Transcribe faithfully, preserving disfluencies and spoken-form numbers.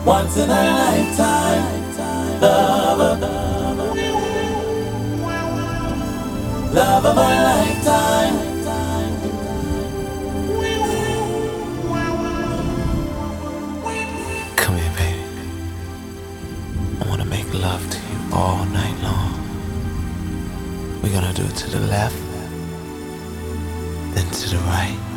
Once in a lifetime, love, love of my lifetime. Come here, baby. I wanna make love to you all night long. We're gonna do it to the left, then to the right.